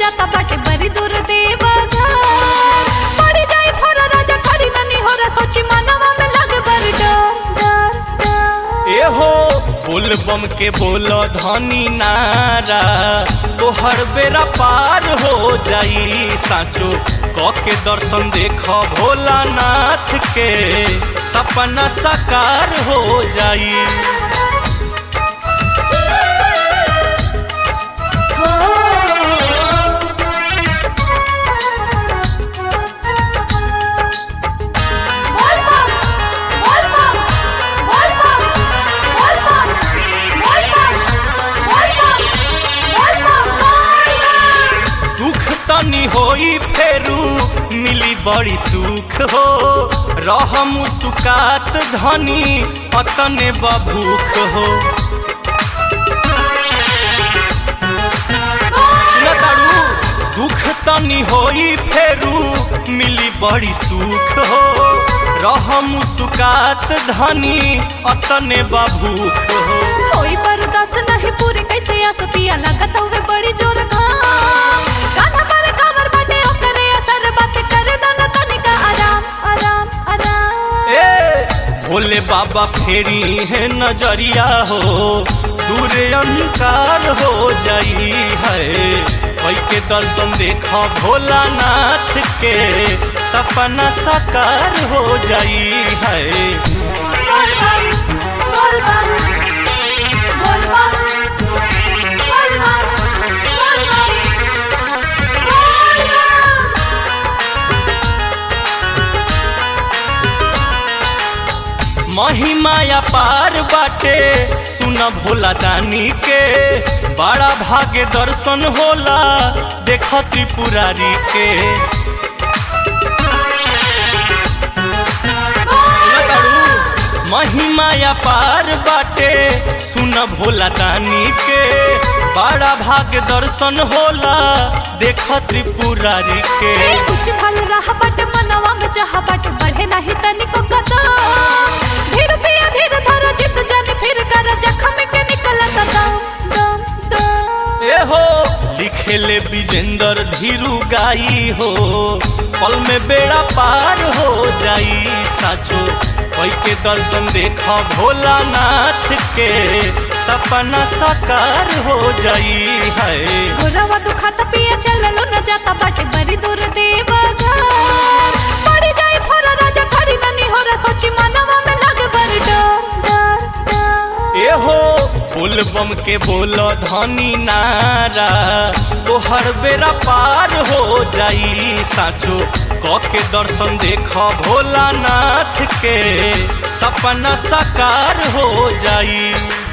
जाता बाटे बड़ी दूर देवघर पड़ी जाई फोरा राजा खड़ी ननी होरा सोची मनवा में लगे बड़ी डर ए हो बोल बम के बोलो धनी नारा तो हर बेरा पार हो जाई साचो क के दर्शन देखो भोलानाथ के सपना साकार हो जाई। तनी होई फेरू मिली बड़ी सुख हो रह मुस्कात धनी अतने बभूख हो। सुनतारू दुख तनी होई फेरू मिली बड़ी सुख हो रह मुस्कात धनी अतने बभूख हो। होई बर्दाश्त नहीं पूरी कैसे आस पिया लागत हुए बड़ी जोर गाना पर कमर बाटे ओकरे असर बात कर दन तनिका आराम आराम आराम। ए भोले बाबा फेरी है नजरिया हो दूर अंधकार हो जाई है कोई के दर्शन देखा भोलानाथ के सपना साकार हो जाई है। बोल बम बोल बम बोल बम बोल बम बोल बम बोल बम। महिमाया पार बाटे सुन भोला दानी के बड़ा भाग्य दर्शन होला देख त्रिपुरारी के। महिमाया पार बाटे सुन भोला दानी के बड़ा भाग्य दर्शन होला देख त्रिपुरारी के। कुछ फल रहा बट मनवा में चाह बट बढ़े नहीं तनिको कदम धीर पिया धीर धर जित जन फिर कर जख्म के निकल दम दम दम। ए हो लिखेले विजेंद्र धीरू गाई हो पल में बेड़ा पार हो जाई साचो कोई के दर्शन देखा भोलानाथ के सपना साकार हो जाई है। गोरवा दुखाता पिया चललो न जाता बाटे बड़ी दूर देवघर पड़ी जाई फोरा राजा खड़ी ननी होरा सोची मनवा में लगे बड़ी डर ए हो बोल बम के बोलो धनी नारा तो हर बेरा पार हो जाई साचो क के दर्शन देखो भोलानाथ के सपना साकार हो जाई।